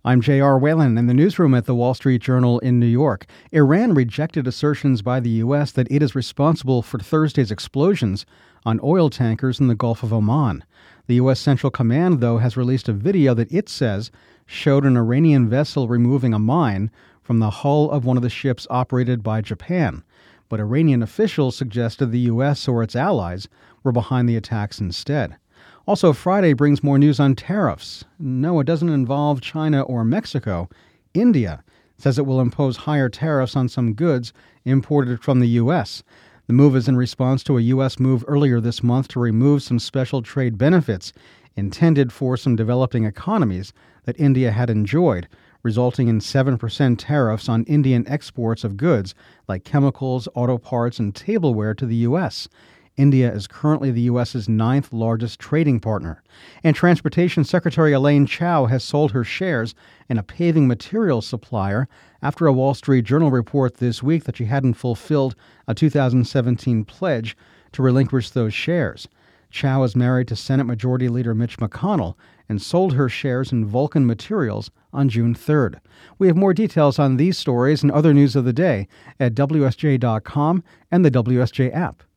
I'm J.R. Whalen in the newsroom at the Wall Street Journal in New York. Iran rejected assertions by the U.S. that it is responsible for Thursday's explosions on oil tankers in the Gulf of Oman. The U.S. Central Command, though, has released a video that it says showed an Iranian vessel removing a mine from the hull of one of the ships operated by Japan. But Iranian officials suggested the U.S. or its allies were behind the attacks instead. Also, Friday brings more news on tariffs. No, it doesn't involve China or Mexico. India says it will impose higher tariffs on some goods imported from the U.S. The move is in response to a U.S. move earlier this month to remove some special trade benefits intended for some developing economies that India had enjoyed, resulting in 7% tariffs on Indian exports of goods like chemicals, auto parts, and tableware to the U.S. India is currently the U.S.'s ninth largest trading partner. And Transportation Secretary Elaine Chao has sold her shares in a paving materials supplier after a Wall Street Journal report this week that she hadn't fulfilled a 2017 pledge to relinquish those shares. Chao is married to Senate Majority Leader Mitch McConnell and sold her shares in Vulcan Materials on June 3rd. We have more details on these stories and other news of the day at WSJ.com and the WSJ app.